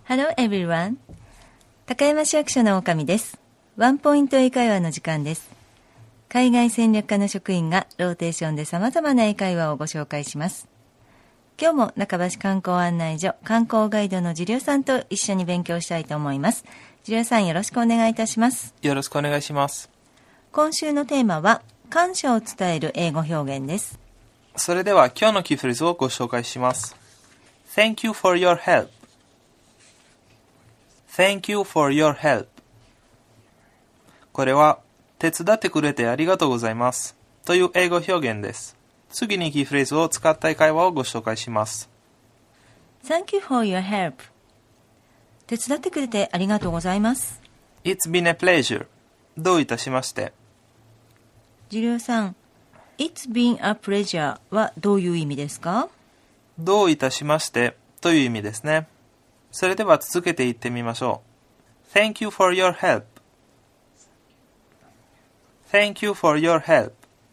Hello everyone. 高山市役所の岡美です。ワンポイント英会話の時間です。海外戦略課の職員がローテーションで様々な英会話をご紹介します。今日も中橋観光案内所観光ガイドのジュリオさんと一緒に勉強したいと思います。ジュリオさん、よろしくお願いいたします。 よろしくお願いします。 今週のテーマは感謝を伝える英語表現です。 それでは今日のキーフレーズをご紹介します。Thank you for your help.Thank you for your help. これは手伝ってくれてありがとうございますという英語表現です。次にキーフレーズを使った会話をご紹介します。 Thank you for your help. 手伝ってくれてありがとうございます。 It's been a pleasure. どういたしまして。 ジュリオさん、It's been a pleasure はどういう意味ですか？ どういたしましてという意味ですね。それでは続けて言ってみましょう。Thank you for your help. Thank you for your help.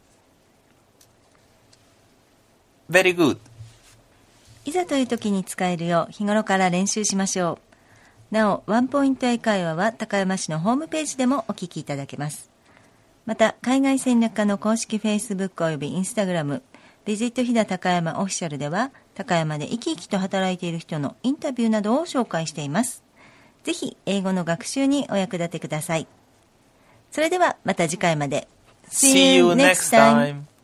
Very good. いざという時に使えるよう日頃から練習しましょう。なお、ワンポイント英会話は高山市のホームページでもお聞きいただけます。また、海外戦略課の公式 Facebook および Instagram、ビジット飛騨高山オフィシャルでは、高山で生き生きと働いている人のインタビューなどを紹介しています。ぜひ、英語の学習にお役立てください。それでは、また次回まで。 See you next time!